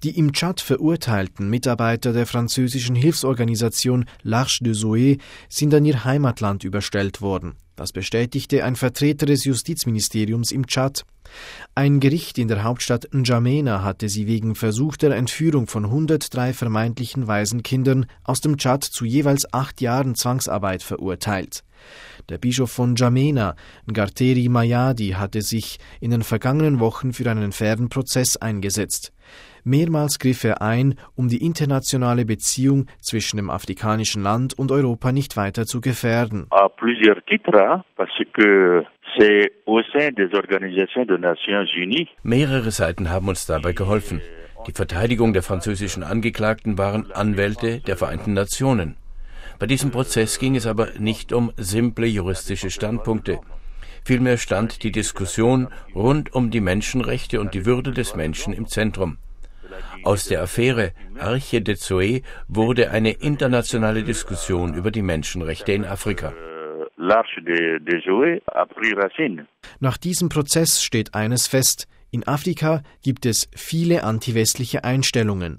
Die im Tschad verurteilten Mitarbeiter der französischen Hilfsorganisation L'Arche de Zoé sind an ihr Heimatland überstellt worden. Das bestätigte ein Vertreter des Justizministeriums im Tschad. Ein Gericht in der Hauptstadt N'Djamena hatte sie wegen versuchter Entführung von 103 vermeintlichen Waisenkindern aus dem Tschad zu jeweils 8 Jahren Zwangsarbeit verurteilt. Der Bischof von N'Djamena, Ngarteri Mayadi, hatte sich in den vergangenen Wochen für einen fairen Prozess eingesetzt. Mehrmals griff er ein, um die internationale Beziehung zwischen dem afrikanischen Land und Europa nicht weiter zu gefährden. À plusieurs titres, parce que c'est au sein des organisations des Nations Unies. Mehrere Seiten haben uns dabei geholfen. Die Verteidigung der französischen Angeklagten waren Anwälte der Vereinten Nationen. Bei diesem Prozess ging es aber nicht um simple juristische Standpunkte. Vielmehr stand die Diskussion rund um die Menschenrechte und die Würde des Menschen im Zentrum. Aus der Affäre Arche de Zoé wurde eine internationale Diskussion über die Menschenrechte in Afrika. Nach diesem Prozess steht eines fest: In Afrika gibt es viele antiwestliche Einstellungen.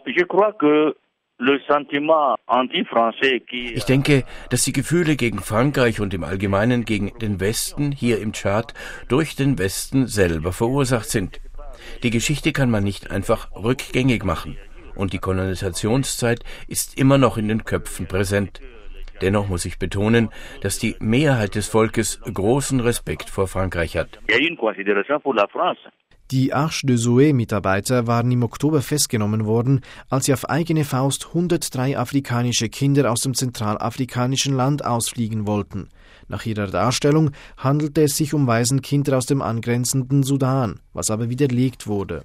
Ich denke, dass die Gefühle gegen Frankreich und im Allgemeinen gegen den Westen hier im Tschad durch den Westen selber verursacht sind. Die Geschichte kann man nicht einfach rückgängig machen und die Kolonisationszeit ist immer noch in den Köpfen präsent. Dennoch muss ich betonen, dass die Mehrheit des Volkes großen Respekt vor Frankreich hat. Die Arche de Zoé-Mitarbeiter waren im Oktober festgenommen worden, als sie auf eigene Faust 103 afrikanische Kinder aus dem zentralafrikanischen Land ausfliegen wollten. Nach ihrer Darstellung handelte es sich um Waisenkinder aus dem angrenzenden Sudan, was aber widerlegt wurde.